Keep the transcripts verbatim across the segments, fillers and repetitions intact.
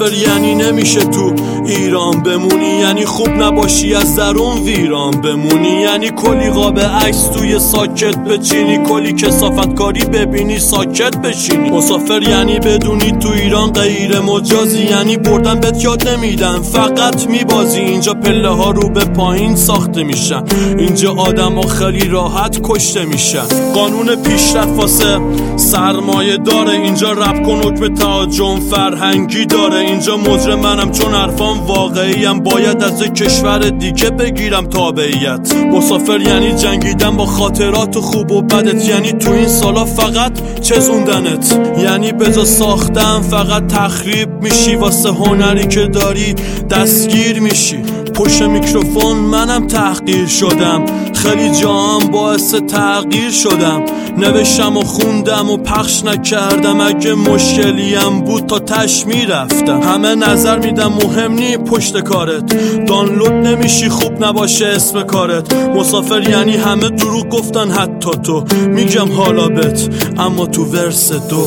مسافر یعنی نمیشه تو ایران بمونی، یعنی خوب نباشی از درون ویران بمونی، یعنی کلی قاب عکس توی ساکت بچینی، کلی کثافت کاری ببینی ساکت بشینی. مسافر یعنی بدونی تو ایران غیر مجازی، یعنی بردن بهت یاد نمیدن فقط میبازی. اینجا پله ها رو به پایین ساخته میشن، اینجا آدم ها خیلی راحت کشته میشن. قانون پیشرفت واسه سرمایه داره، اینجا رپ کن حکم تهاجم فرهنگی داره. اینجا مجرم منم چون حرفام واقعیم، باید از کشور دیگه بگیرم تابعیت. مسافر یعنی جنگیدن با خاطرات خوب و بدت، یعنی تو این سالا فقط چزوندنت، یعنی بجا ساختن فقط تخریب میشی، واسه هنری که داری دستگیر میشی. پشت میکروفون منم تحقیر شدم، خیلی جام باعث تغییر شدم. نوشتم و خوندم و پخش نکردم، اگه مشکلیم بود تا تش میرفتم. همه نظر میدم مهم نی پشت کارت، دانلود نمیشی خوب نباشه اسم کارت. مسافر یعنی همه دروغ گفتن حتی تو، میگم حالا بت اما تو ورس دو.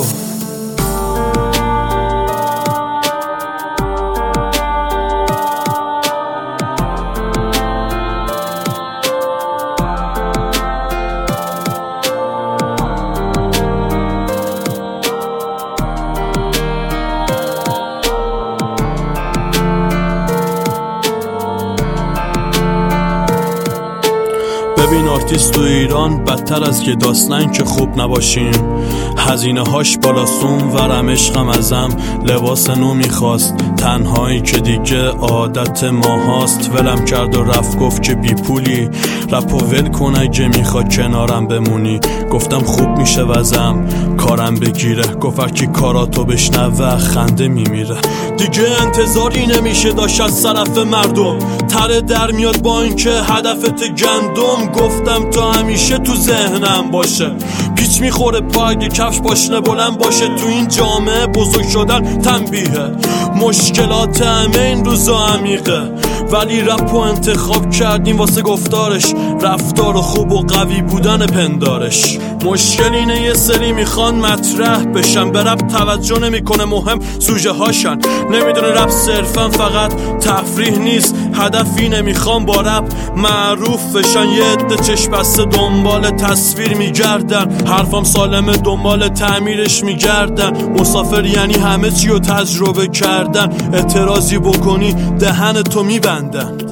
ببین آرتیست تو ایران بدتر از که داستن که خوب نباشیم، هزینه هاش بالاسون ورم عشقم ازم لباس نو میخواست، تنهایی که دیگه عادت ما هاست. ولم کرد و رفت گفت که بی پولی رپو ول کن اگه میخواد کنارم بمونی. گفتم خوب میشه وزم کارم بگیره، گفت که کاراتو بشنوه خنده میمیره. دیگه انتظاری نمیشه داشت از طرف مردم، تره در میاد با اینکه هدفت گندم. گفتم تا همیشه تو ذهنم باشه، پیچ میخوره پا اگه کفش باشنه بلند باشه. تو این جامعه بزرگ شدن تنبیهه، مشکلات همه این روزا عمیقه، ولی رپ و انتخاب کردیم واسه گفتارش، رفتار خوب و قوی بودن پندارش. مشکل اینه یه سری میخوان مطرح بشن، به رپ توجه نمیکنه مهم سوژه هاشن. نمیدونه رپ صرفا فقط تفریح نیست، هدفی نمیخوان با رپ معروف بشن. یه عده چشم بسته دنبال تصویر میگردن، حرفام سالمه دنبال تعمیرش میگردن. مسافر یعنی همه چی رو تجربه کردن، اعتراضی بکنی دهن تو میبندن.